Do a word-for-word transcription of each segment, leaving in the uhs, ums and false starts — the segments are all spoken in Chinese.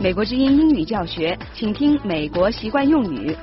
美国之音英语教学，请听美国习惯用语。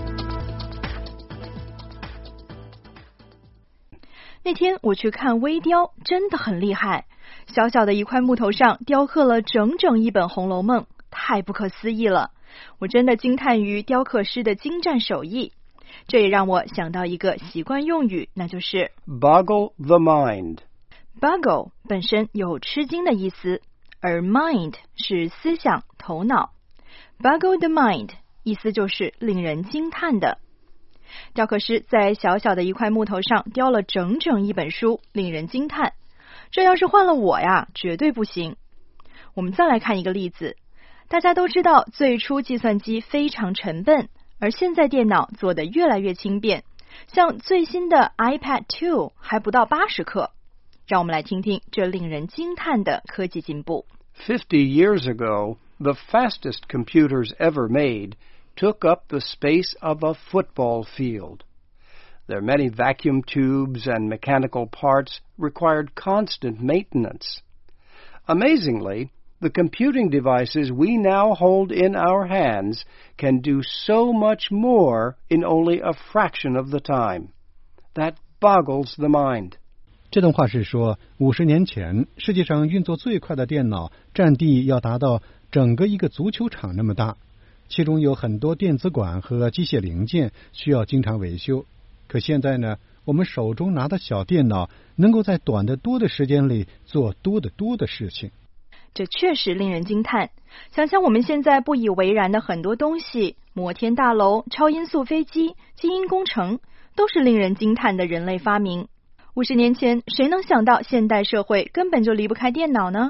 那天我去看微雕，真的很厉害。小小的一块木头上雕刻了整整一本《红楼梦》，太不可思议了！我真的惊叹于雕刻师的精湛手艺。这也让我想到一个习惯用语，那就是 boggle the mind。Boggle 本身有吃惊的意思，而 mind 是思想、头脑。Boggle the mind 意思就是令人惊叹的。雕刻师在小小的一块木头上雕了整整一本书，令人惊叹。这要是换了我呀，绝对不行。我们再来看一个例子。大家都知道，最初计算机非常沉笨，而现在电脑做得越来越轻便。像最新的 iPad 二 还不到八十克。让我们来听听这令人惊叹的科技进步。 Fifty years ago, the fastest computers ever made took up the space of a football field. Their many vacuum tubes and mechanical parts required constant maintenance. Amazingly, the computing devices we now hold in our hands can do so much more in only a fraction of the time. That boggles the mind. 这段话是说，五十年前，世界上运作最快的电脑占地要达到整个一个足球场那么大，其中有很多电子管和机械零件需要经常维修。可现在呢，我们手中拿的小电脑能够在短得多的时间里做多得多的事情。 这确实令人惊叹。想想我们现在不以为然的很多东西，摩天大楼、超音速飞机、基因工程，都是令人惊叹的人类发明。五十年前，谁能想到现代社会根本就离不开电脑呢？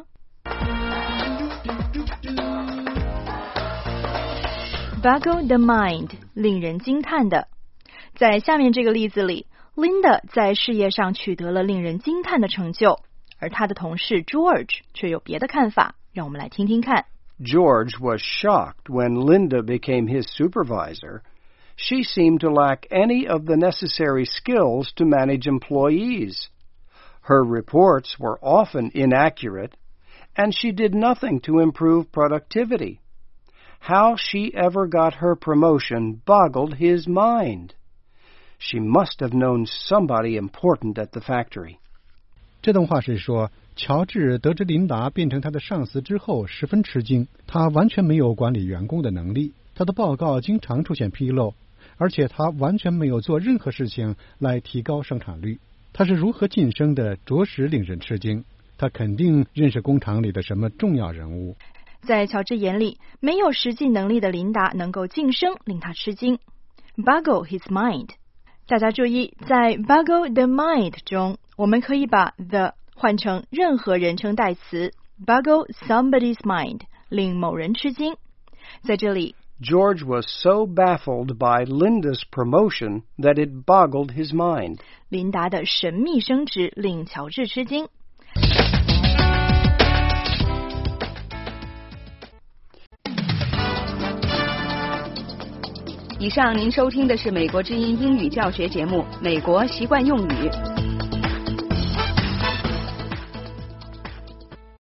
Boggle the mind 令人惊叹的。在下面这个例子里， Linda 在事业上取得了令人惊叹的成就，而她的同事 George 却有别的看法。让我们来听听看。 George was shocked when Linda became his supervisor.She seemed to lack any of the necessary skills to manage employees. Her reports were often inaccurate, and she did nothing to improve productivity. How she ever got her promotion boggled his mind. She must have known somebody important at the factory. 这段话是说，乔治得知琳达变成他的上司之后十分吃惊，他完全没有管理员工的能力，他的报告经常出现纰漏，而且他完全没有做任何事情来提高生产率。他是如何晋升的，着实令人吃惊。他肯定认识工厂里的什么重要人物。 在乔治眼里，没有实际能力的琳达能够晋升，令他吃惊。Boggle his mind。大家注意，在 Boggle the mind 中，我们可以把 the 换成任何人称代词 Boggle somebody's mind， 令某人吃惊。在这里 George was so baffled by Linda's promotion that it boggled his mind. 琳达的神秘升职令乔治吃惊。 以上您收听的是美国之音英语教学节目《美国习惯用语》。